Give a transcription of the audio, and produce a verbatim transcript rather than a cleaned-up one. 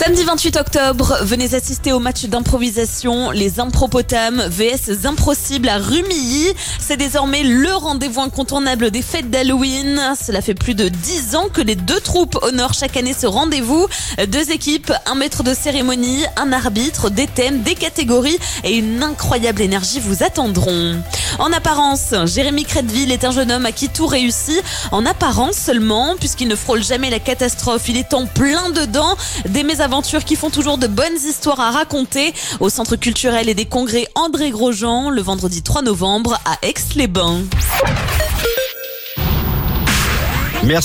Samedi vingt-huit octobre, venez assister au match d'improvisation Les Impropotames vs Improcibles à Rumilly. C'est désormais le rendez-vous incontournable des fêtes d'Halloween. Cela fait plus de dix ans que les deux troupes honorent chaque année ce rendez-vous. Deux équipes, un maître de cérémonie, un arbitre, des thèmes, des catégories et une incroyable énergie vous attendront. En apparence, Jérémy Crédville est un jeune homme à qui tout réussit. En apparence seulement, puisqu'il ne frôle jamais la catastrophe. Il est en plein dedans. Des mésaventures qui font toujours de bonnes histoires à raconter au Centre culturel et des congrès André Grosjean le vendredi trois novembre à Aix-les-Bains.